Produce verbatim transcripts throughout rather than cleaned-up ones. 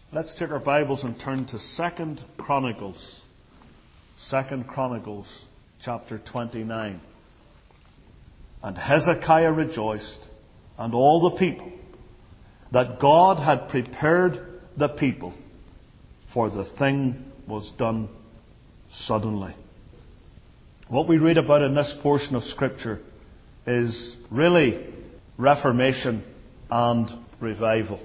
Let's take our Bibles and turn to Second Chronicles. Second Chronicles, chapter twenty-nine. And Hezekiah rejoiced, and all the people, that God had prepared the people, for the thing was done suddenly. What we read about in this portion of Scripture is really reformation and revival.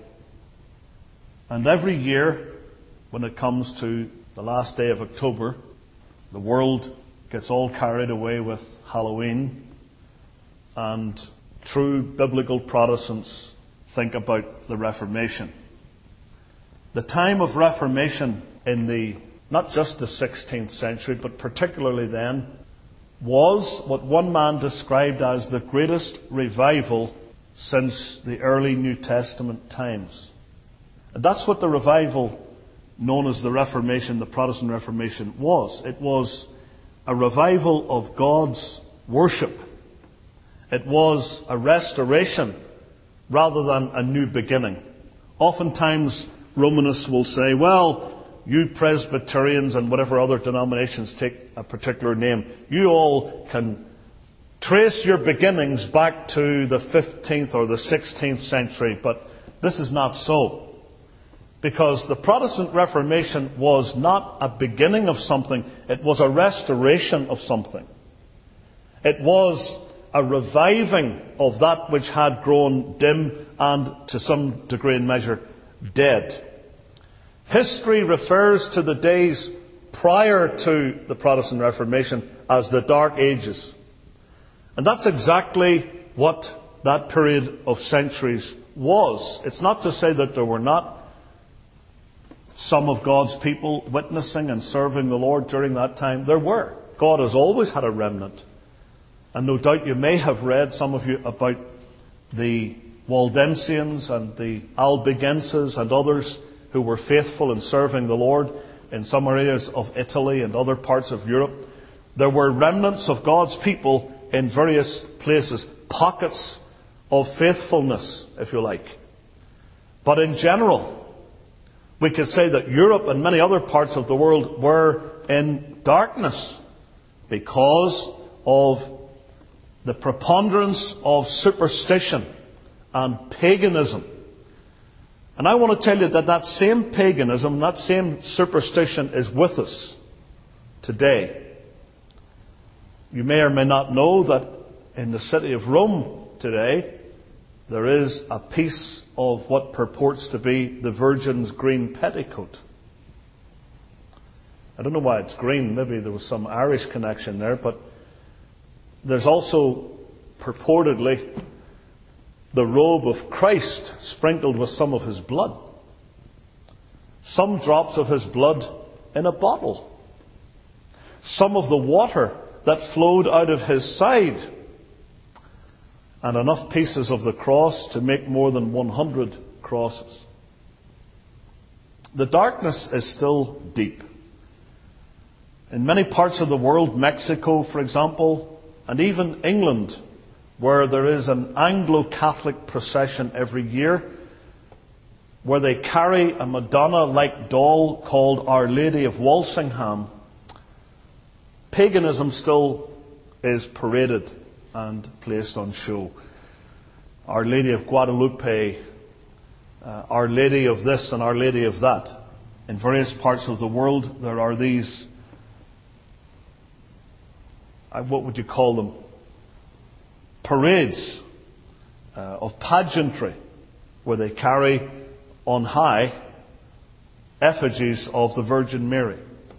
And every year, when it comes to the last day of October, the world gets all carried away with Halloween, and true biblical Protestants think about the Reformation. The time of Reformation in the, not just the sixteenth century, but particularly then, was what one man described as the greatest revival since the early New Testament times. And that's what the revival known as the Reformation, the Protestant Reformation, was. It was a revival of God's worship. It was a restoration rather than a new beginning. Oftentimes, Romanists will say, well, you Presbyterians and whatever other denominations take a particular name, you all can trace your beginnings back to the fifteenth or the sixteenth century, but this is not so. Because the Protestant Reformation was not a beginning of something, it was a restoration of something. It was a reviving of that which had grown dim and, to some degree and measure, dead. History refers to the days prior to the Protestant Reformation as the Dark Ages. And that's exactly what that period of centuries was. It's not to say that there were not some of God's people witnessing and serving the Lord during that time. There were. God has always had a remnant. And no doubt you may have read, some of you, about the Waldensians and the Albigenses and others who were faithful in serving the Lord in some areas of Italy and other parts of Europe. There were remnants of God's people in various places, pockets of faithfulness, if you like. But in general, we could say that Europe and many other parts of the world were in darkness because of the preponderance of superstition and paganism. And I want to tell you that that same paganism, that same superstition is with us today. You may or may not know that in the city of Rome today, there is a piece of what purports to be the Virgin's green petticoat. I don't know why it's green. Maybe there was some Irish connection there. But there's also purportedly the robe of Christ sprinkled with some of his blood. Some drops of his blood in a bottle. Some of the water that flowed out of his side. And enough pieces of the cross to make more than one hundred crosses. The darkness is still deep. In many parts of the world, Mexico, for example, and even England, where there is an Anglo-Catholic procession every year, where they carry a Madonna-like doll called Our Lady of Walsingham, paganism still is paraded and placed on show. Our Lady of Guadalupe, uh, Our Lady of this and Our Lady of that. In various parts of the world, there are these, uh, what would you call them? Parades uh, of pageantry, where they carry on high effigies of the Virgin Mary.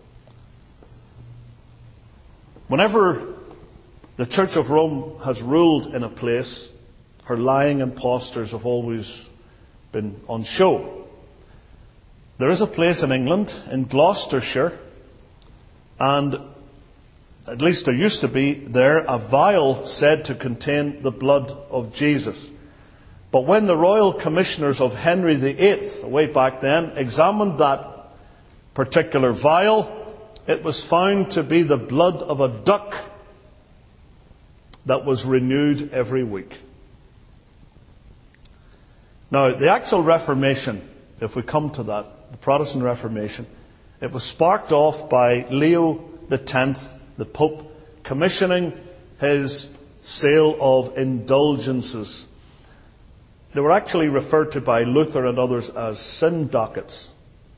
Whenever the Church of Rome has ruled in a place, her lying impostors have always been on show. There is a place in England, in Gloucestershire, and at least there used to be there a vial said to contain the blood of Jesus. But when the royal commissioners of Henry the Eighth, way back then, examined that particular vial, it was found to be the blood of a duck that was renewed every week. Now, the actual Reformation if we come to that, the Protestant Reformation, it was sparked off by Leo the Tenth, the Pope, commissioning his sale of indulgences. They were actually referred to by Luther and others as sin dockets.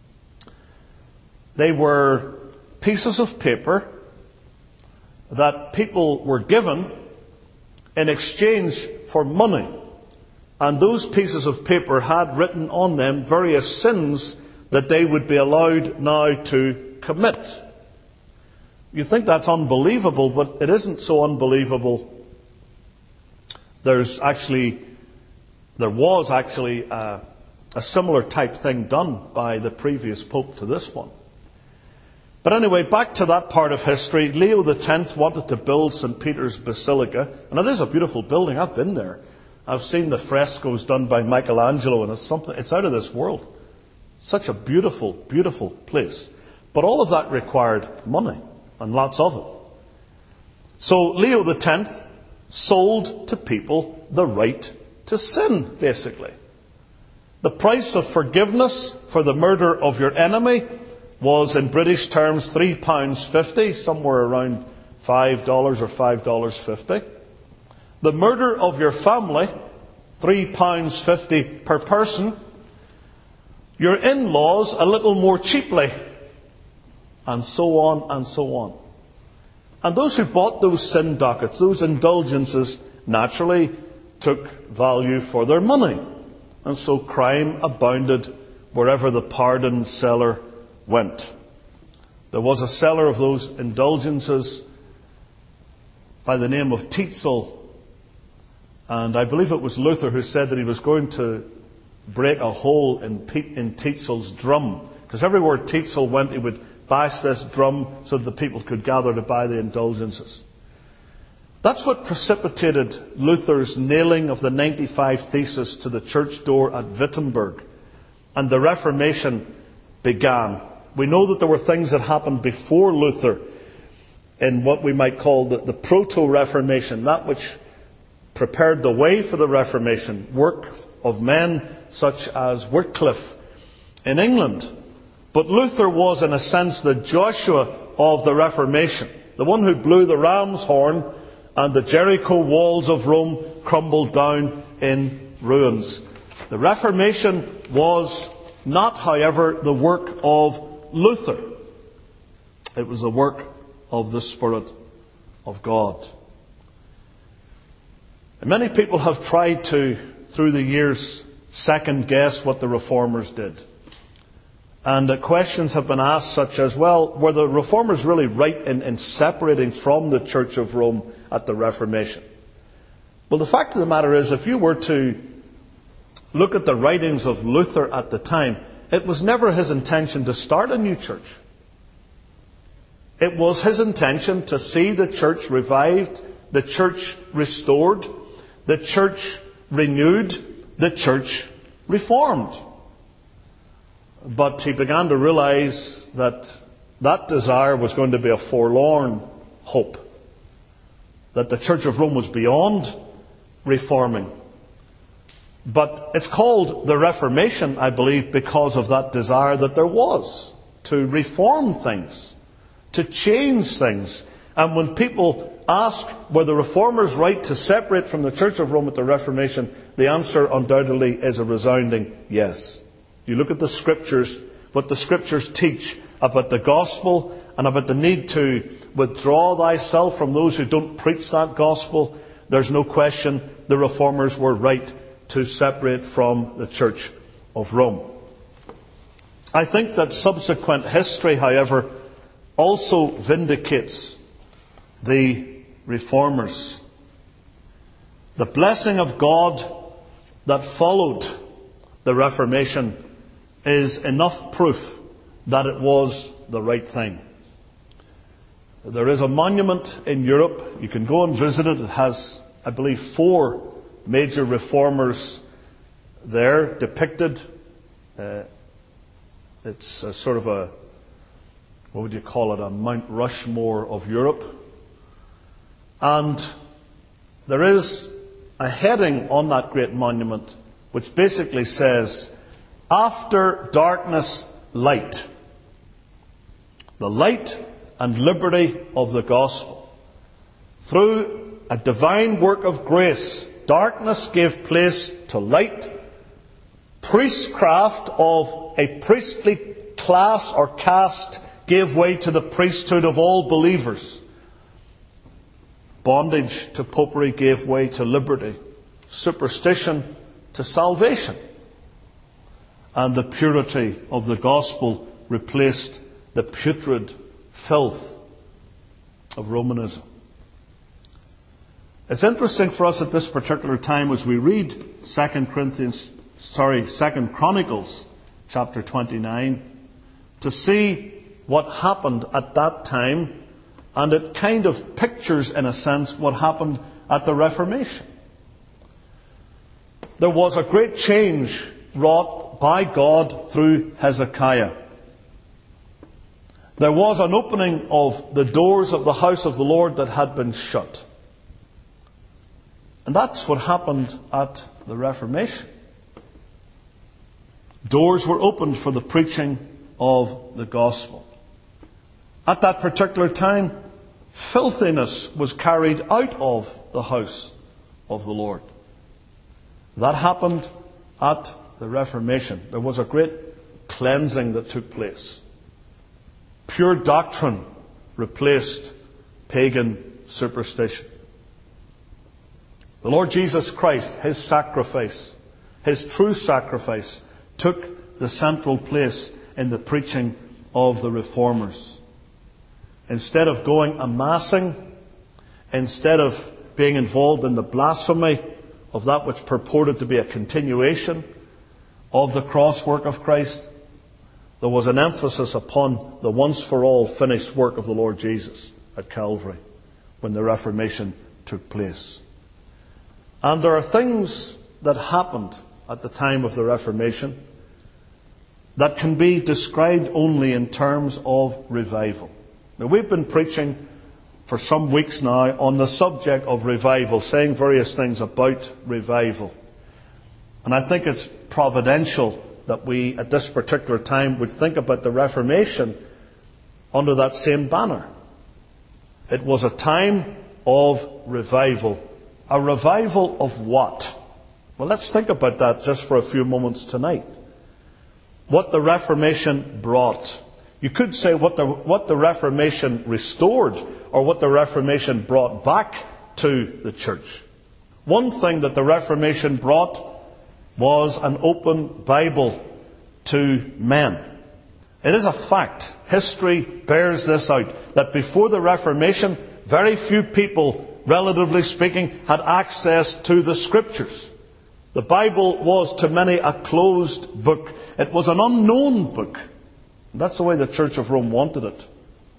They were pieces of paper that people were given in exchange for money. And those pieces of paper had written on them various sins that they would be allowed now to commit. You think that's unbelievable, but it isn't so unbelievable. There's actually, there was actually a, a similar type thing done by the previous Pope to this one. But anyway, back to that part of history. Leo the Tenth wanted to build Saint Peter's Basilica, and it is a beautiful building. I've been there. I've seen the frescoes done by Michelangelo, and it's something, it's out of this world. Such a beautiful, beautiful place. But all of that required money, and lots of it. So Leo the Tenth sold to people the right to sin, basically. The price of forgiveness for the murder of your enemy was, in British terms, three pounds fifty, somewhere around five dollars or five dollars fifty. The murder of your family, three pounds fifty per person. Your in-laws, a little more cheaply. And so on and so on. And those who bought those sin dockets, those indulgences, naturally took value for their money. And so crime abounded wherever the pardon seller went. There was a seller of those indulgences by the name of Tetzel, and I believe it was Luther who said that he was going to break a hole in, Pete, in Tetzel's drum, because everywhere Tetzel went he would bash this drum so that the people could gather to buy the indulgences. That's what precipitated Luther's nailing of the ninety-five Theses to the church door at Wittenberg, and the Reformation began. We know that there were things that happened before Luther in what we might call the, the Proto-Reformation, that which prepared the way for the Reformation, work of men such as Wycliffe in England. But Luther was, in a sense, the Joshua of the Reformation, the one who blew the ram's horn and the Jericho walls of Rome crumbled down in ruins. The Reformation was not, however, the work of Luther. It was the work of the Spirit of God. And many people have tried to, through the years, second guess what the Reformers did. And uh, questions have been asked such as, well, were the Reformers really right in, in separating from the Church of Rome at the Reformation? Well, the fact of the matter is, if you were to look at the writings of Luther at the time, it was never his intention to start a new church. It was his intention to see the church revived, the church restored, the church renewed, the church reformed. But he began to realize that that desire was going to be a forlorn hope. That the Church of Rome was beyond reforming. But it's called the Reformation, I believe, because of that desire that there was to reform things, to change things. And when people ask, were the Reformers right to separate from the Church of Rome at the Reformation, the answer undoubtedly is a resounding yes. You look at the Scriptures, what the Scriptures teach about the gospel and about the need to withdraw thyself from those who don't preach that gospel. There's no question the Reformers were right to separate from the Church of Rome. I think that subsequent history, however, also vindicates the Reformers. The blessing of God that followed the Reformation is enough proof that it was the right thing. There is a monument in Europe. You can go and visit it. It has, I believe, four major reformers there depicted. Uh, it's a sort of a, what would you call it, a Mount Rushmore of Europe. And there is a heading on that great monument which basically says, After darkness, light. The light and liberty of the gospel. Through a divine work of grace, darkness gave place to light. Priestcraft of a priestly class or caste gave way to the priesthood of all believers. Bondage to popery gave way to liberty. Superstition to salvation. And the purity of the gospel replaced the putrid filth of Romanism. It's interesting for us at this particular time as we read Second Corinthians, sorry, Second Chronicles chapter twenty-nine to see what happened at that time, and it kind of pictures, in a sense, what happened at the Reformation. There was a great change wrought by God through Hezekiah. There was an opening of the doors of the house of the Lord that had been shut. And that's what happened at the Reformation. Doors were opened for the preaching of the gospel. At that particular time, filthiness was carried out of the house of the Lord. That happened at the Reformation. There was a great cleansing that took place. Pure doctrine replaced pagan superstition. The Lord Jesus Christ, His sacrifice, His true sacrifice, took the central place in the preaching of the Reformers. Instead of going amassing, instead of being involved in the blasphemy of that which purported to be a continuation of the cross work of Christ, there was an emphasis upon the once-for-all finished work of the Lord Jesus at Calvary when the Reformation took place. And there are things that happened at the time of the Reformation that can be described only in terms of revival. Now, we've been preaching for some weeks now on the subject of revival, saying various things about revival. And I think it's providential that we, at this particular time, would think about the Reformation under that same banner. It was a time of revival. A revival of what? Well, let's think about that just for a few moments tonight. What the Reformation brought. You could say what the, what the Reformation restored, or what the Reformation brought back to the church. One thing that the Reformation brought was an open Bible to men. It is a fact, history bears this out, that before the Reformation, very few people, relatively speaking, had access to the Scriptures. The Bible was to many a closed book. It was an unknown book. That's the way the Church of Rome wanted it.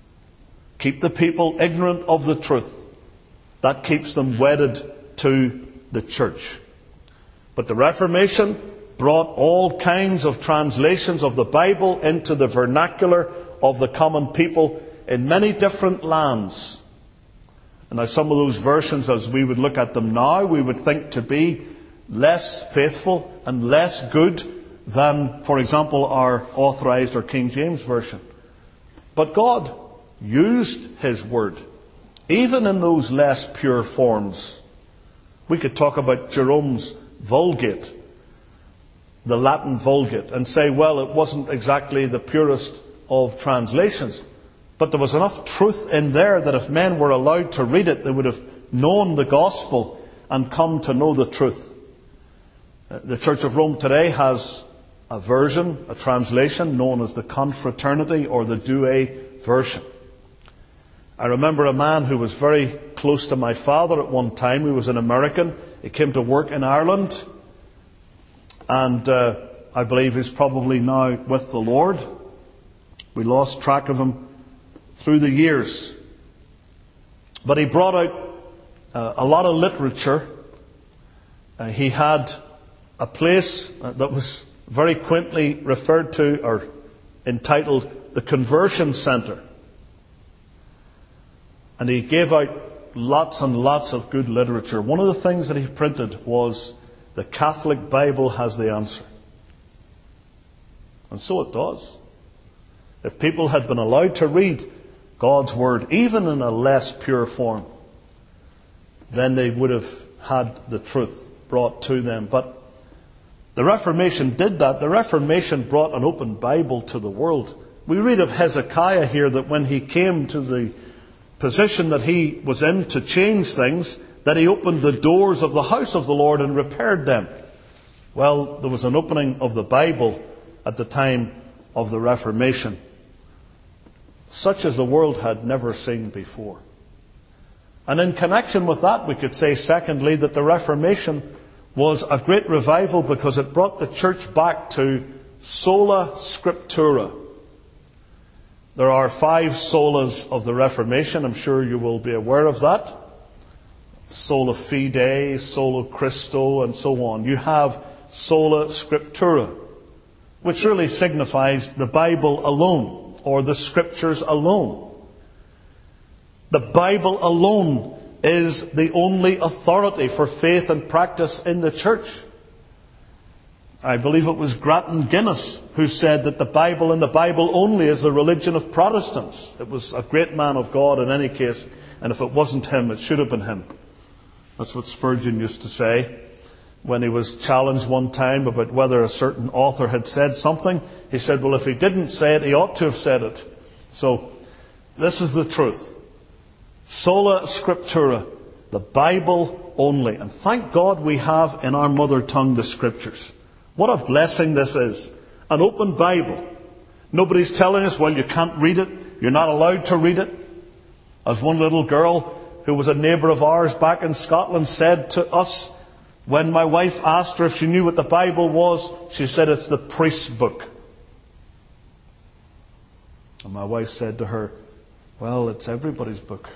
Keep the people ignorant of the truth. That keeps them wedded to the church. But the Reformation brought all kinds of translations of the Bible into the vernacular of the common people in many different lands. And now some of those versions, as we would look at them now, we would think to be less faithful and less good than, for example, our authorized or King James Version. But God used His Word, even in those less pure forms. We could talk about Jerome's Vulgate, the Latin Vulgate, and say, well, it wasn't exactly the purest of translations, but there was enough truth in there that if men were allowed to read it, they would have known the gospel and come to know the truth. The Church of Rome today has a version, a translation known as the Confraternity or the Douay version. I remember a man who was very close to my father at one time. He was an American. He came to work in Ireland. And uh, I believe he's probably now with the Lord. We lost track of him through the years. But he brought out uh, a lot of literature. Uh, he had a place uh, that was very quaintly referred to or entitled the Conversion Centre. And he gave out lots and lots of good literature. One of the things that he printed was The Catholic Bible Has the Answer. And so it does. If people had been allowed to read God's Word, even in a less pure form, then they would have had the truth brought to them. But the Reformation did that. The Reformation brought an open Bible to the world. We read of Hezekiah here that when he came to the position that he was in to change things, that he opened the doors of the house of the Lord and repaired them. Well, there was an opening of the Bible at the time of the Reformation, such as the world had never seen before. And in connection with that, we could say, secondly, that the Reformation was a great revival because it brought the church back to sola scriptura. There are five solas of the Reformation. I'm sure you will be aware of that. Sola fide, sola Christo, and so on. You have sola scriptura, which really signifies the Bible alone, or the Scriptures alone. The Bible alone is the only authority for faith and practice in the church. I believe it was Grattan Guinness who said that the Bible and the Bible only is the religion of Protestants. It was a great man of God in any case, and if it wasn't him, it should have been him. That's what Spurgeon used to say when he was challenged one time about whether a certain author had said something. He said, well, if he didn't say it, he ought to have said it. So, this is the truth. Sola scriptura, the Bible only. And thank God we have in our mother tongue the Scriptures. What a blessing this is. An open Bible. Nobody's telling us, well, you can't read it. You're not allowed to read it. As one little girl who was a neighbour of ours back in Scotland said to us, when my wife asked her if she knew what the Bible was, she said, it's the priest's book. And my wife said to her, well, it's everybody's book.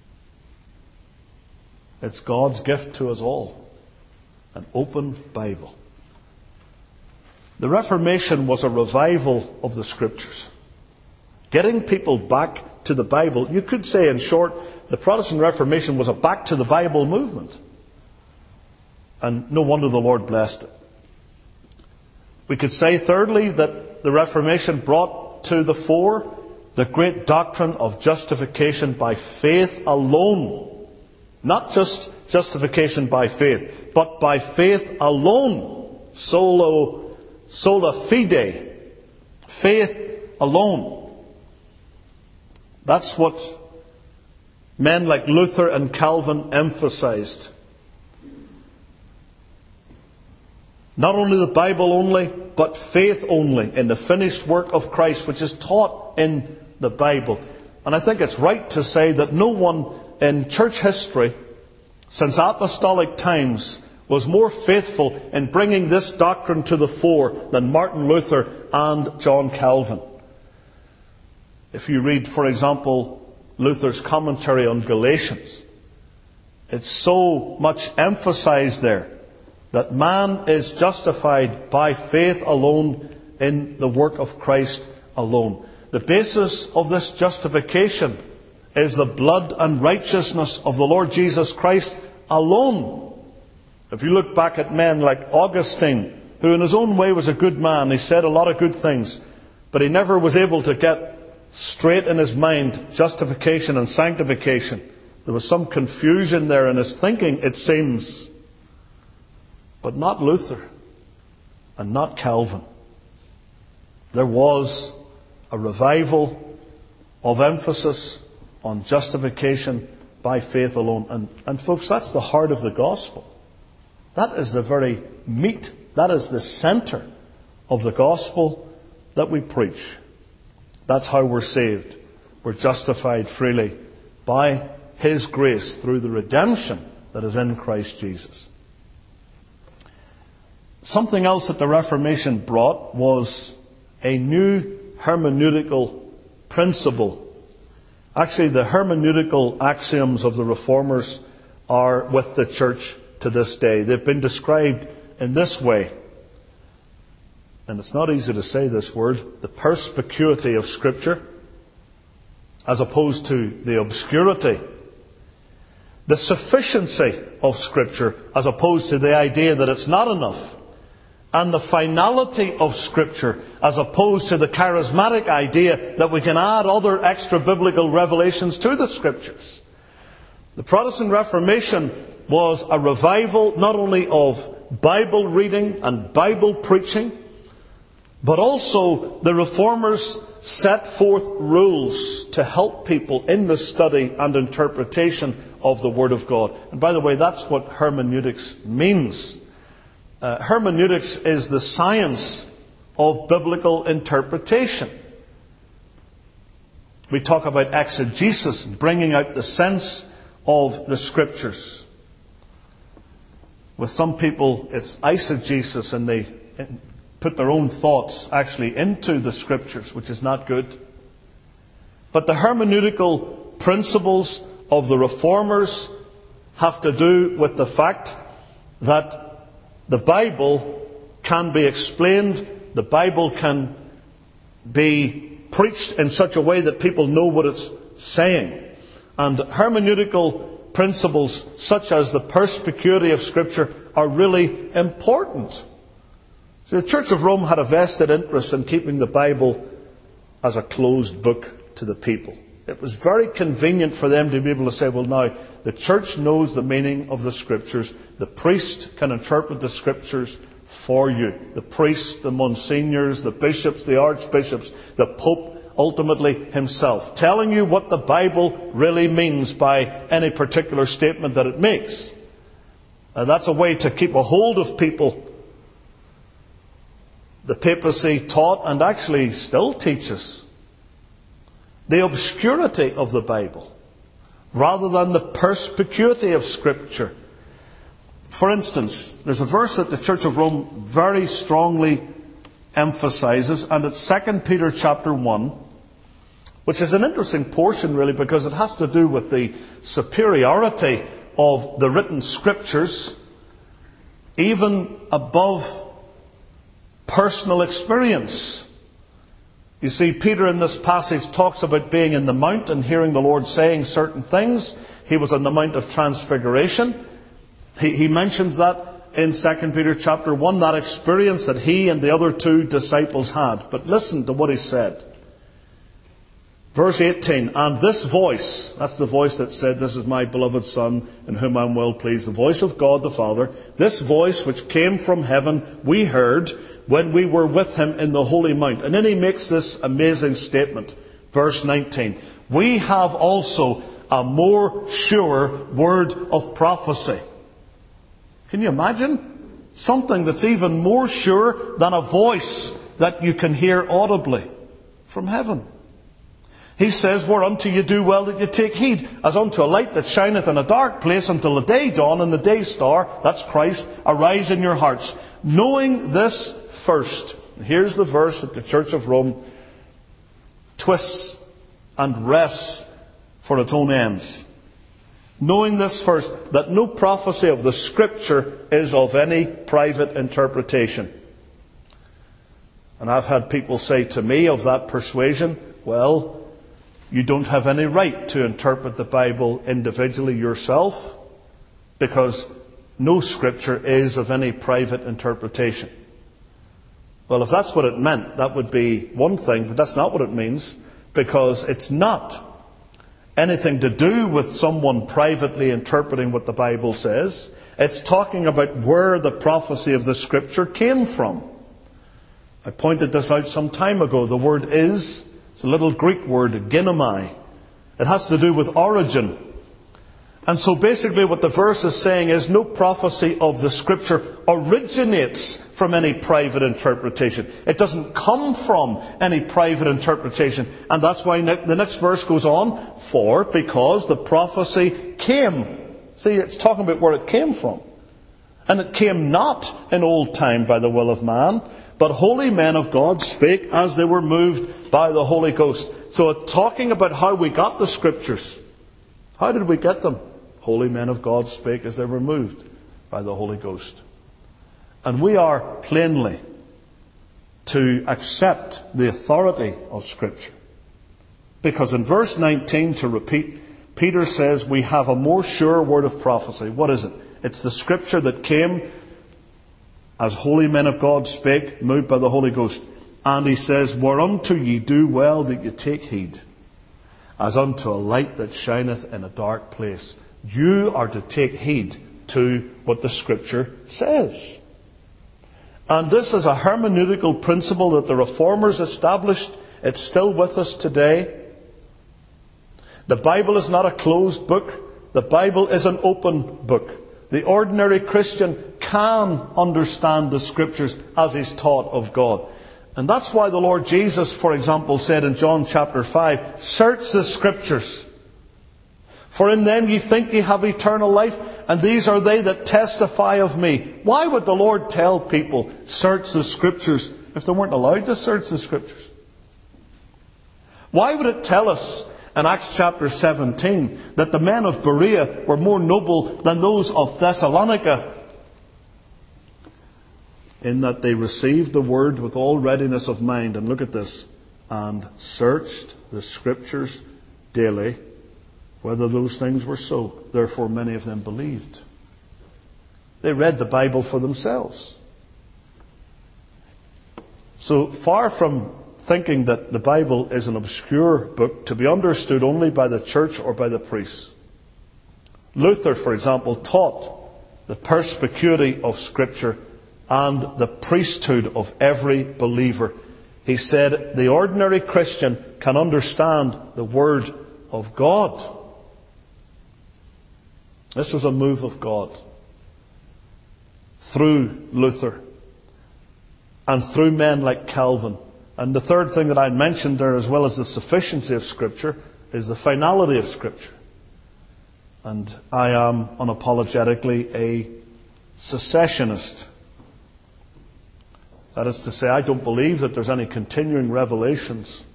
It's God's gift to us all. An open Bible. The Reformation was a revival of the Scriptures. Getting people back to the Bible. You could say, in short, the Protestant Reformation was a back to the Bible movement. And no wonder the Lord blessed it. We could say, thirdly, that the Reformation brought to the fore the great doctrine of justification by faith alone. Not just justification by faith, but by faith alone. Solo, sola fide. Faith alone. That's what men like Luther and Calvin emphasized. Not only the Bible only, but faith only in the finished work of Christ, which is taught in the Bible. And I think it's right to say that no one in church history since apostolic times was more faithful in bringing this doctrine to the fore than Martin Luther and John Calvin. If you read, for example, Luther's commentary on Galatians, it's so much emphasized there that man is justified by faith alone in the work of Christ alone. The basis of this justification is the blood and righteousness of the Lord Jesus Christ alone. If you look back at men like Augustine, who in his own way was a good man, he said a lot of good things, but he never was able to get straight in his mind justification and sanctification. There was some confusion there in his thinking, it seems. But not Luther and not Calvin. There was a revival of emphasis on justification by faith alone. And, and folks, that's the heart of the gospel. That is the very meat, that is the centre of the gospel that we preach. That's how we're saved. We're justified freely by His grace through the redemption that is in Christ Jesus. Something else that the Reformation brought was a new hermeneutical principle. Actually, the hermeneutical axioms of the Reformers are with the church to this day. They've been described in this way. And it's not easy to say this word. The perspicuity of Scripture, as opposed to the obscurity. The sufficiency of Scripture, as opposed to the idea that it's not enough. and the finality of Scripture, as opposed to the charismatic idea that we can add other extra biblical revelations to the Scriptures. The Protestant Reformation was a revival not only of Bible reading and Bible preaching, but also the Reformers set forth rules to help people in the study and interpretation of the Word of God. And by the way, that's what hermeneutics means. Uh, hermeneutics is the science of biblical interpretation. We talk about exegesis, bringing out the sense of the Scriptures. With some people, it's eisegesis, and they put their own thoughts actually into the Scriptures, which is not good. But the hermeneutical principles of the Reformers have to do with the fact that the Bible can be explained, the Bible can be preached in such a way that people know what it's saying. And hermeneutical principles such as the perspicuity of Scripture are really important. So the Church of Rome had a vested interest in keeping the Bible as a closed book to the people. It was very convenient for them to be able to say, well, now, the Church knows the meaning of the Scriptures. The priest can interpret the Scriptures for you. The priests, the monsignors, the bishops, the archbishops, the Pope, ultimately himself, telling you what the Bible really means by any particular statement that it makes. And that's a way to keep a hold of people. The papacy taught, and actually still teaches, the obscurity of the Bible rather than the perspicuity of Scripture. For instance, there's a verse that the Church of Rome very strongly emphasizes, and it's Second Peter chapter one, which is an interesting portion really, because it has to do with the superiority of the written Scriptures even above personal experience. You see, Peter in this passage talks about being in the mount and hearing the Lord saying certain things. He was on the Mount of Transfiguration. He, he mentions that in Second Peter chapter one, that experience that he and the other two disciples had. But listen to what he said. Verse eighteen, and this voice, that's the voice that said, this is my beloved Son, in whom I am well pleased, the voice of God the Father, this voice which came from heaven, we heard when we were with him in the Holy Mount. And then he makes this amazing statement, verse nineteen, we have also a more sure word of prophecy. Can you imagine? Something that's even more sure than a voice that you can hear audibly from heaven. He says, whereunto you do well that you take heed, as unto a light that shineth in a dark place until the day dawn and the day star, that's Christ, arise in your hearts. Knowing this first. Here's the verse that the Church of Rome twists and wrests for its own ends. Knowing this first, that no prophecy of the Scripture is of any private interpretation. And I've had people say to me of that persuasion, well, you don't have any right to interpret the Bible individually yourself, because no Scripture is of any private interpretation. Well, if that's what it meant, that would be one thing, but that's not what it means, because it's not anything to do with someone privately interpreting what the Bible says. It's talking about where the prophecy of the Scripture came from. I pointed this out some time ago. The word is, it's a little Greek word, ginomai. It has to do with origin. And so basically what the verse is saying is no prophecy of the Scripture originates from any private interpretation. It doesn't come from any private interpretation. And that's why the next verse goes on, for, because the prophecy came. See, it's talking about where it came from. And it came not in old time by the will of man, but holy men of God spake as they were moved by the Holy Ghost. So it's talking about how we got the Scriptures. How did we get them? Holy men of God spake as they were moved by the Holy Ghost. And we are plainly to accept the authority of Scripture. Because in verse nineteen, to repeat, Peter says we have a more sure word of prophecy. What is it? It's the Scripture that came as holy men of God spake, moved by the Holy Ghost. And he says, whereunto ye do well that ye take heed, as unto a light that shineth in a dark place. You are to take heed to what the Scripture says. And this is a hermeneutical principle that the Reformers established. It's still with us today. The Bible is not a closed book. The Bible is an open book. The ordinary Christian can understand the Scriptures as he's taught of God. And that's why the Lord Jesus, for example, said in John chapter five, search the Scriptures, for in them ye think ye have eternal life, and these are they that testify of me. Why would the Lord tell people, search the Scriptures, if they weren't allowed to search the Scriptures? Why would it tell us in Acts chapter seventeen that the men of Berea were more noble than those of Thessalonica, in that they received the word with all readiness of mind, and look at this, and searched the Scriptures daily, whether those things were so. Therefore many of them believed. They read the Bible for themselves. So far from thinking that the Bible is an obscure book to be understood only by the church or by the priests, Luther, for example, taught the perspicuity of Scripture and the priesthood of every believer. He said the ordinary Christian can understand the Word of God. This was a move of God through Luther and through men like Calvin. And the third thing that I mentioned there, as well as the sufficiency of Scripture, is the finality of Scripture. And I am unapologetically a cessationist. That is to say, I don't believe that there's any continuing revelations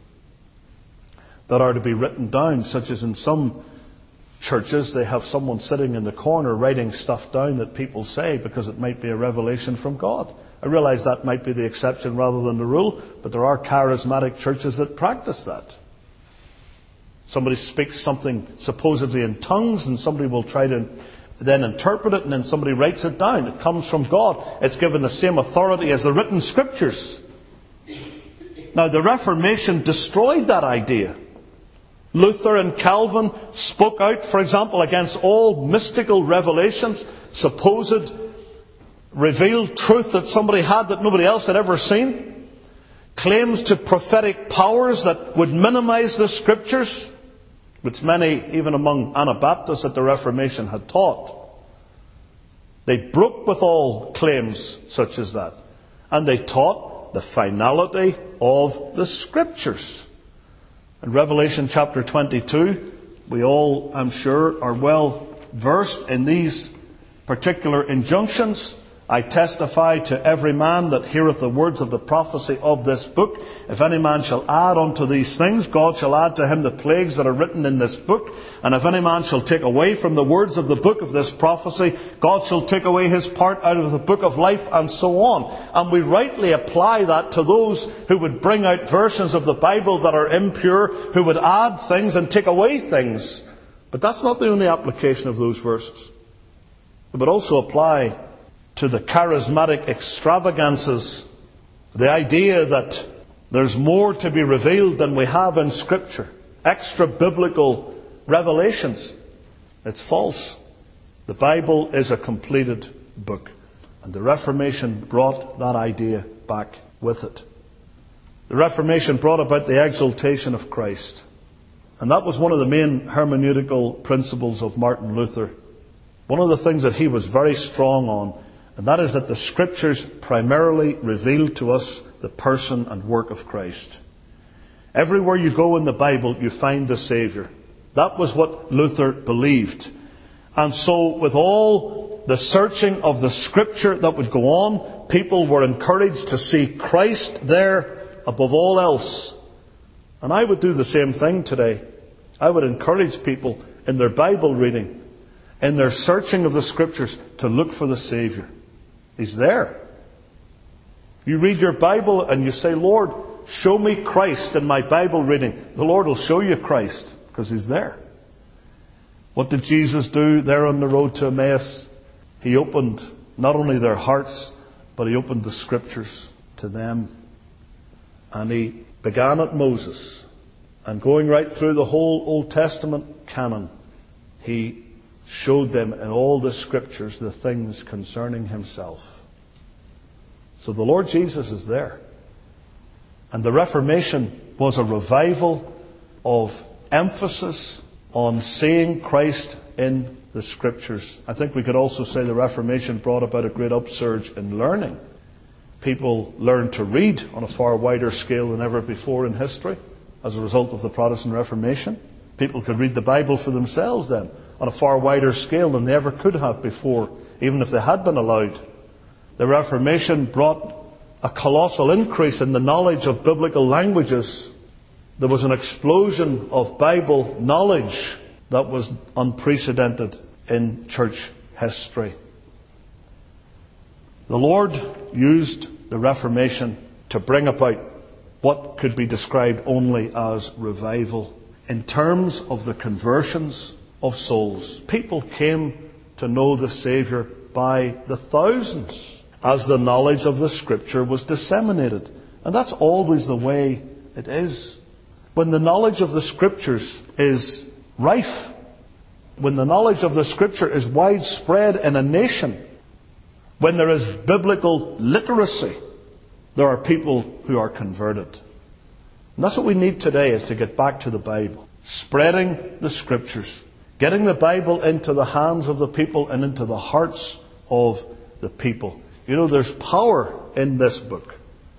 that are to be written down, such as in some churches they have someone sitting in the corner writing stuff down that people say because it might be a revelation from God. I realize that might be the exception rather than the rule, but there are charismatic churches that practice that. Somebody speaks something supposedly in tongues, and somebody will try to then interpret it, and then somebody writes it down. It comes from God. It's given the same authority as the written Scriptures. Now, the Reformation destroyed that idea. Luther and Calvin spoke out, for example, against all mystical revelations, supposed revealed truth that somebody had that nobody else had ever seen, claims to prophetic powers that would minimize the Scriptures, which many, even among Anabaptists at the Reformation, had taught. They broke with all claims such as that. And they taught the finality of the Scriptures. In Revelation chapter twenty-two, we all, I'm sure, are well versed in these particular injunctions. I testify to every man that heareth the words of the prophecy of this book. If any man shall add unto these things, God shall add to him the plagues that are written in this book. And if any man shall take away from the words of the book of this prophecy, God shall take away his part out of the book of life, and so on. And we rightly apply that to those who would bring out versions of the Bible that are impure, who would add things and take away things. But that's not the only application of those verses. It would also apply to the charismatic extravagances, the idea that there's more to be revealed than we have in Scripture, extra biblical revelations. It's false. The Bible is a completed book, and the Reformation brought that idea back with it. The Reformation brought about the exaltation of Christ, and that was one of the main hermeneutical principles of Martin Luther. One of the things that he was very strong on, and that is that the Scriptures primarily reveal to us the person and work of Christ. Everywhere you go in the Bible, you find the Saviour. That was what Luther believed. And so, with all the searching of the Scripture that would go on, people were encouraged to see Christ there above all else. And I would do the same thing today. I would encourage people in their Bible reading, in their searching of the Scriptures, to look for the Saviour. He's there. You read your Bible and you say, Lord, show me Christ in my Bible reading. The Lord will show you Christ because He's there. What did Jesus do there on the road to Emmaus? He opened not only their hearts, but he opened the Scriptures to them. And he began at Moses, and going right through the whole Old Testament canon, he showed them in all the Scriptures the things concerning himself. So the Lord Jesus is there. And the Reformation was a revival of emphasis on seeing Christ in the Scriptures. I think we could also say the Reformation brought about a great upsurge in learning. People learned to read on a far wider scale than ever before in history as a result of the Protestant Reformation. People could read the Bible for themselves then on a far wider scale than they ever could have before, even if they had been allowed. The Reformation brought a colossal increase in the knowledge of biblical languages. There was an explosion of Bible knowledge that was unprecedented in church history. The Lord used the Reformation to bring about what could be described only as revival in terms of the conversions of souls. People came to know the Saviour by the thousands as the knowledge of the Scripture was disseminated. And that's always the way it is. When the knowledge of the Scriptures is rife, when the knowledge of the Scripture is widespread in a nation, when there is biblical literacy, there are people who are converted. And that's what we need today, is to get back to the Bible. Spreading the Scriptures. Getting the Bible into the hands of the people and into the hearts of the people. You know, there's power in this book.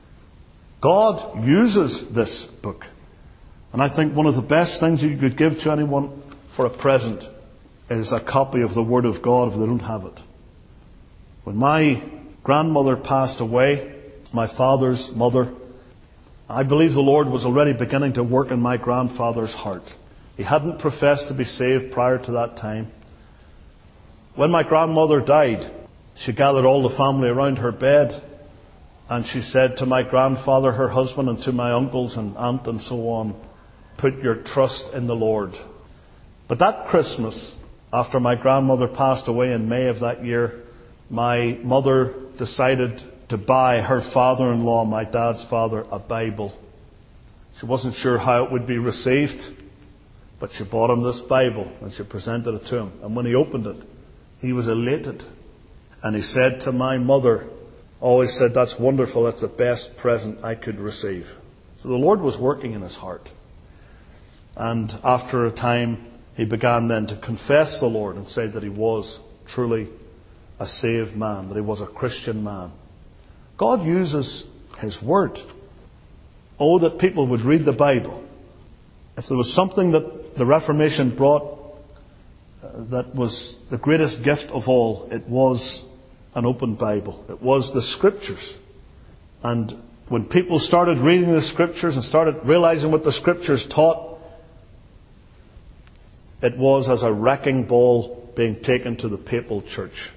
God uses this book. And I think one of the best things you could give to anyone for a present is a copy of the Word of God if they don't have it. When my grandmother passed away, my father's mother, I believe the Lord was already beginning to work in my grandfather's heart. He hadn't professed to be saved prior to that time. When my grandmother died, she gathered all the family around her bed, and she said to my grandfather, her husband, and to my uncles and aunt and so on, "Put your trust in the Lord." But that Christmas, after my grandmother passed away in May of that year, my mother decided to buy her father-in-law, my dad's father, a Bible. She wasn't sure how it would be received, but she bought him this Bible and she presented it to him. And when he opened it, he was elated. And he said to my mother, always said, "That's wonderful, that's the best present I could receive." So the Lord was working in his heart. And after a time, he began then to confess the Lord and say that he was truly a saved man, that he was a Christian man. God uses his Word. Oh, that people would read the Bible. If there was something that the Reformation brought uh, that was the greatest gift of all, it was an open Bible. It was the Scriptures. And when people started reading the Scriptures and started realizing what the Scriptures taught, it was as a wrecking ball being taken to the papal church.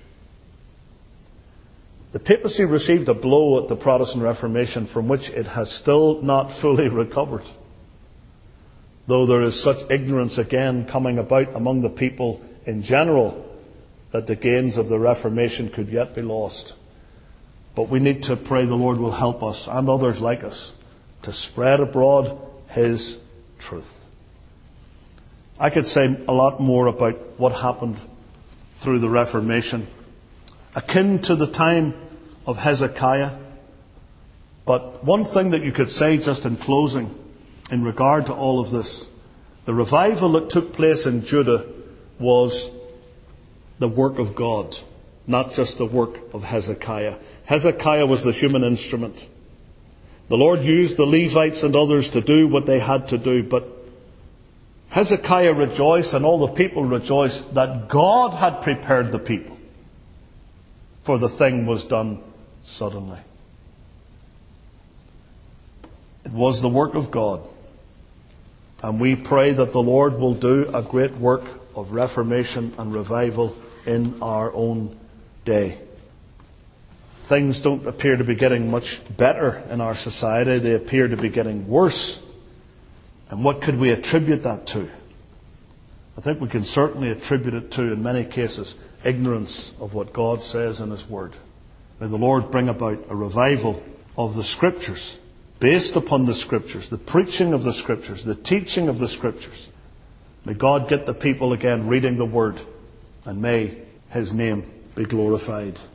The papacy received a blow at the Protestant Reformation from which it has still not fully recovered. Though there is such ignorance again coming about among the people in general that the gains of the Reformation could yet be lost. But we need to pray the Lord will help us and others like us to spread abroad his truth. I could say a lot more about what happened through the Reformation, akin to the time of Hezekiah. But one thing that you could say just in closing in regard to all of this, the revival that took place in Judah was the work of God, not just the work of Hezekiah. Hezekiah was the human instrument. The Lord used the Levites and others to do what they had to do, but Hezekiah rejoiced and all the people rejoiced that God had prepared the people, for the thing was done suddenly. It was the work of God. And we pray that the Lord will do a great work of reformation and revival in our own day. Things don't appear to be getting much better in our society. They appear to be getting worse. And what could we attribute that to? I think we can certainly attribute it to, in many cases, ignorance of what God says in His Word. May the Lord bring about a revival of the Scriptures, based upon the Scriptures, the preaching of the Scriptures, the teaching of the Scriptures. May God get the people again reading the Word, and may His name be glorified.